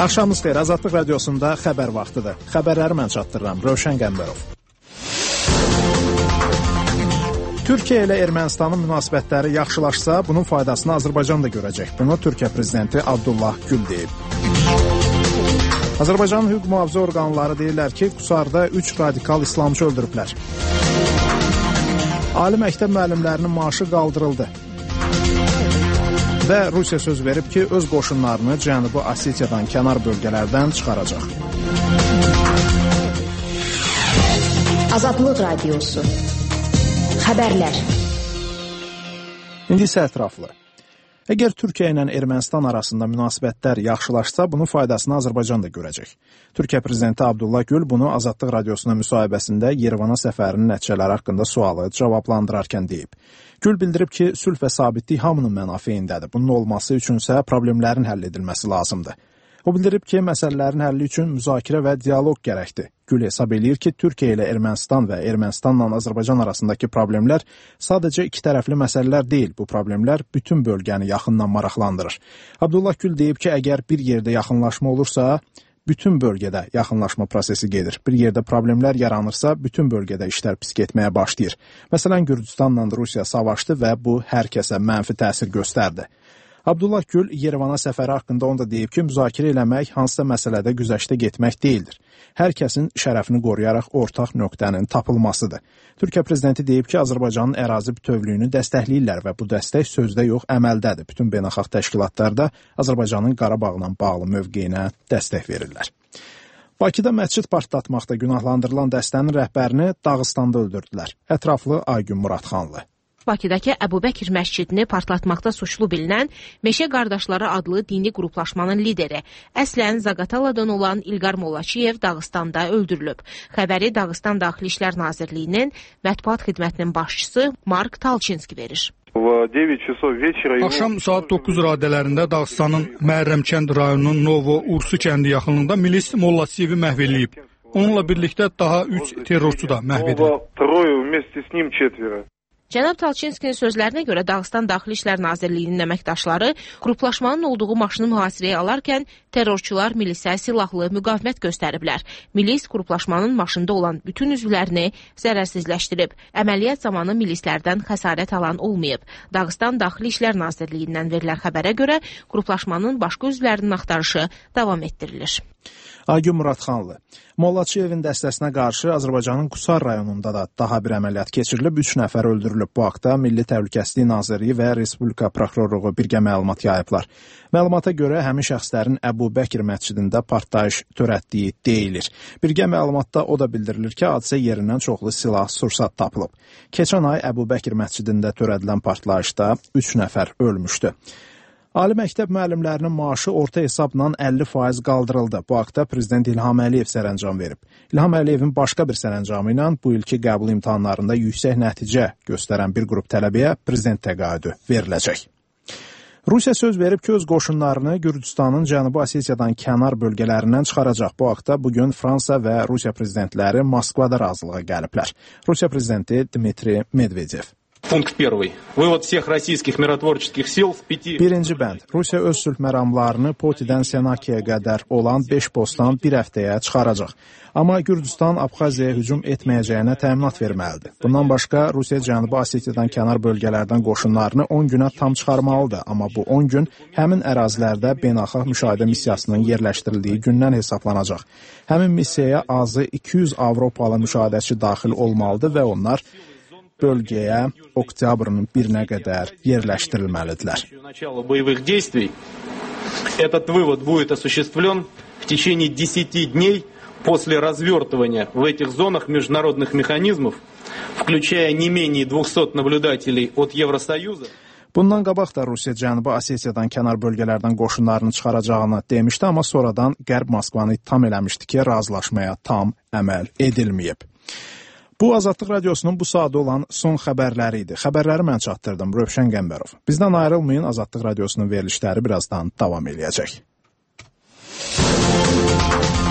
Axşamınız xeyir, Azadlıq Radiosunda xəbər vaxtıdır. Xəbərləri mən çatdırıram, Rövşən Qəmbərov. Türkiyə ilə Ermənistanın münasibətləri yaxşılaşsa, bunun faydasını Azərbaycan da görəcək. Bunu Türkiyə prezidenti Abdullah Gül deyib. Azərbaycanın hüquq mühafizə orqanları deyirlər ki, Qusarda 3 radikal İslamcı öldürüblər. Ali məktəb müəllimlərinin maaşı qaldırıldı. Və Rusiya söz verib ki, öz qoşunlarını Cənubi Osetiyadan kənar bölgələrdən çıxaracaq. Azadlıq Radiosu. Xəbərlər. İndi isə ətraflı. Əgər Türkiyə ilə Ermənistan arasında münasibətlər yaxşılaşsa, bunun faydasını Azərbaycan da görəcək. Türkiyə prezidenti Abdullah Gül bunu Azadlıq Radiosuna müsahibəsində Yerevana səfərinin nəticələri haqqında sualı cavablandırarkən deyib. Gül bildirib ki, sülh və sabitlik hamının mənafeyindədir. Bunun olması üçünsə problemlərin həll edilməsi lazımdır. O bildirib ki, məsələlərin həlli üçün müzakirə və dialoq gərəkdir. Gül hesab eləyir ki, Türkiyə ilə Ermənistan və Ermənistanla Azərbaycan arasındakı problemlər sadəcə iki tərəfli məsələlər deyil. Bu problemlər bütün bölgəni yaxından maraqlandırır. Abdullah Gül deyib ki, əgər bir yerdə yaxınlaşma olursa, bütün bölgədə yaxınlaşma prosesi gedir. Bir yerdə problemlər yaranırsa, bütün bölgədə işlər pis getməyə başlayır. Məsələn, Gürcüstanla Rusiya savaşdı və bu hər kəsə mənfi təsir göstərdi. Abdullah Gül Yerevana səfəri haqqında onu da deyib ki, müzakirə eləmək hansısa məsələdə güzəştə getmək deyildir. Hər kəsin şərəfini qoruyaraq ortaq nöqtənin tapılmasıdır. Türkiyə prezidenti deyib ki, Azərbaycanın ərazi bütövlüyünü dəstəkləyirlər və bu dəstək sözdə yox, əməldədir. Bütün beynəlxalq təşkilatlarda Azərbaycanın Qarabağla bağlı mövqeyinə dəstək verirlər. Bakıda məscid partlatmaqda günahlandırılan dəstənin rəhbərini Dağıstanda öldürdülər. Ətraflı Aygün Muradxanlı. Bakıdakı Əbubəkir məscidini partlatmaqda suçlu bilinən Meşə Qardaşları adlı dini qruplaşmanın lideri, əslən Zaqataladan olan İlqar Mollaçiyev Dağıstanda öldürülüb. Xəbəri Dağıstan Daxili İşlər Nazirliyinin mətbuat xidmətinin başçısı Mark Talçinski verir. Axşam saat 9 radələrində Dağıstanın Məhərrəmkənd rayonunun Novo Ursu kəndi yaxınlığında milis Mollaçiyevi məhv edilib. Onunla birlikdə daha 3 terrorçu da məhv edilib. Cənab Talçinskinin sözlərinə görə Dağıstan Daxili İşlər Nazirliyinin əməkdaşları qruplaşmanın olduğu maşını mühasirəyə alarkən terrorçular milisə silahlı müqavimət göstəriblər. Milis qruplaşmanın maşında olan bütün üzvlərini zərərsizləşdirib. Əməliyyat zamanı milislərdən xəsarət alan olmayıb. Dağıstan Daxili İşlər Nazirliyindən verilən xəbərə görə qruplaşmanın başqa üzvlərinin axtarışı davam etdirilir. Aygün Muradxanlı. Mollaçiyevin dəstəsinə qarşı Azərbaycanın Qusar rayonunda da daha bir əməliyyat keçirilib, 3 nəfər öldürülüb. Bu haqda Milli Təhlükəsizlik Nazirliyi və Respublika Prokurorluğu birgə məlumat yayıblar. Məlumata görə həmin şəxslərin Əbubəkir məscidində partlayış törətdiyi deyilir. Birgə məlumatda o da bildirilir ki, hadisə yerindən çoxlu silah, sursat tapılıb. Keçən ay Əbubəkir məscidində törədilən partlayışda 3 nəfər ölmüşdü. Ali məktəb müəllimlərinin maaşı orta hesabla 50% qaldırıldı. Bu haqda Prezident İlham Əliyev sərəncam verib. İlham Əliyevin başqa bir sərəncamı ilə bu ilki qəbul imtahanlarında yüksək nəticə göstərən bir qrup tələbəyə prezident təqaüdü veriləcək. Rusiya söz verib ki, öz qoşunlarını Gürcüstanın Cənubi Osetiyadan kənar bölgələrindən çıxaracaq. Bu haqda bugün Fransa və Rusiya prezidentləri Moskvada razılığa gəliblər. Rusiya prezidenti Dmitri Medvedev. Punkt 1. Vывод всех российских миротворческих сил в 5... Birinci bənd. Rusiya öz sülh məramlarını Potidən Senakiyaya qədər olan 5 postdan bir həftəyə çıxaracaq. Amma Gürcüstan Abxaziyaya hücum etməyəcəyinə təminat verməlidir. Bundan başqa Rusiya Cənubi Osetiyadan kənar bölgələrdən qoşunlarını 10 günə tam çıxarmalıdır. Amma bu 10 gün həmin ərazilərdə beynəlxalq müşahidə missiyasının yerləşdirildiyi gündən hesablanacaq. Həmin missiyaya azı 200 Avropalı müşahidəçi daxil olmalıdır və onlar bölgəyə oktyabrın 1-nə qədər yerləşdirilməlidirlər. Этот вывод будет осуществлен в течение 10 дней после развертывания в этих зонах международных механизмов, включая не менее 200 наблюдателей от Евросоюза. Bundan qabaq da Rusiya Cənubi Osetiyadan kənar bölgələrdən qoşunlarını çıxaracağını demişdi, amma sonradan Qərb Moskvanı ittiham eləmişdi ki, razılaşmaya tam əməl edilməyib. Bu Azadlıq Radiosunun bu saatda olan son xəbərləri idi. Xəbərləri mən çatdırdım, Rövşən Qəmbərov. Bizdən ayrılmayın, Azadlıq Radiosunun verilişləri birazdan davam edəcək.